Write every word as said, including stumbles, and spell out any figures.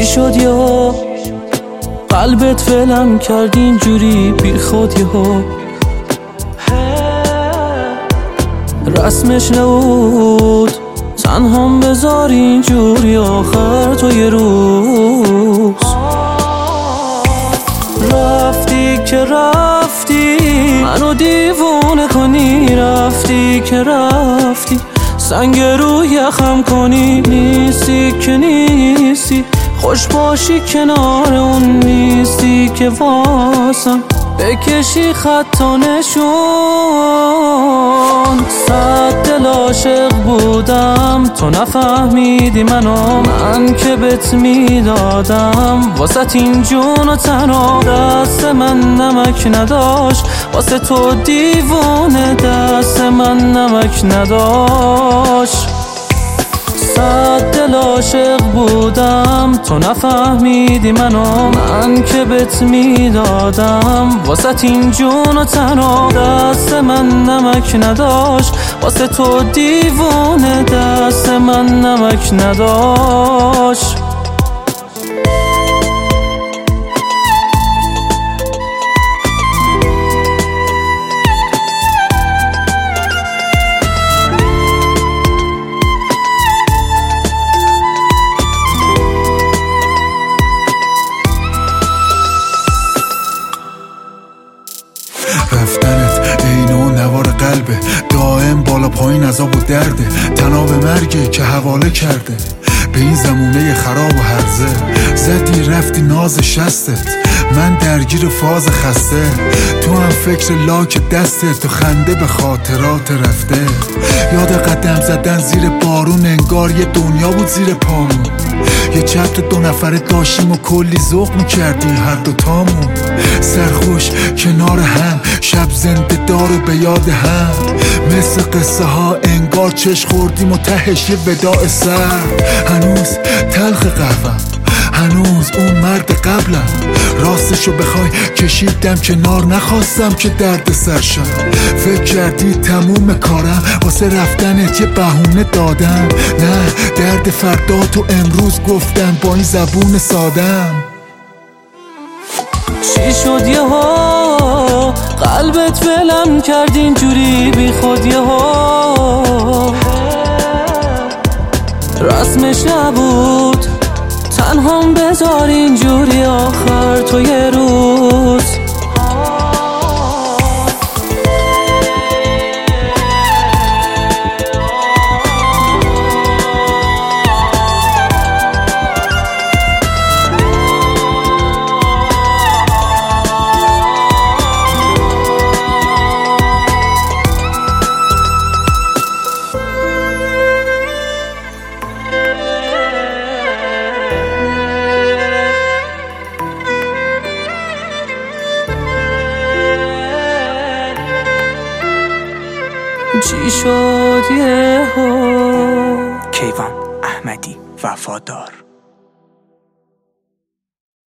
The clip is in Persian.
شد یا قلبت فعلم کرد اینجوری بی خود یهو؟ رسمش نبود تنهام بذار اینجوری آخر تو یه روز. رفتی که رفتی منو دیوونه کنی، رفتی که رفتی سنگ رو یخم کنی. نیستی که نیستی خوش باشی کنار اون، نیستی که واسم بکشی خط و نشون. صد دل عاشق بودم تو نفهمیدی منو، من که بهت میدادم واسه این جون و تنها. دست من نمک نداشت واسه تو دیوونه، دست من نمک نداشت. صد دل عاشق بودم تو نفهمیدی منو، من که بهت میدادم واسه این جون و تنها. دست من نمک نداشت واسه تو دیوونه، دست من نمک نداشت. رفتنت عین و نوار قلبه، دائم بالا پایین عذاب و درده. تناب مرگه که حواله کرده به این زمونه خراب و هرزه. زدی رفتی ناز شستت، من درگیر فاز خسته. تو هم فکر لاک دستت، تو خنده به خاطرات رفته. یاد قدم زدن زیر بارون، انگار یه دنیا بود زیر پامون. یه چتر دو نفره داشتیم و کلی ذوق میکردیم هر دوتامون. سرخوش کنار هم، شب زنده دار و به یاد هم. مثل قصه ها انگار چش خوردیم و تهش یه وداع سر. هنوز تلخ قهوم، هنوز اون مرد قبلم. راستشو بخوای کشیدم کنار، نخواستم که درد سرشم. فکر کردی تموم کارم، واسه رفتنت یه بهونه دادم. نه درد فردا تو امروز گفتم با این زبون سادم. چی شد یهو قلبت ولم کرد اینجوری بی خود یهو؟ رسمش نبود تنهام بذار اینجوری آخر تو یه روز. چی شد یهو؟ کیوان احمدی، وفادار.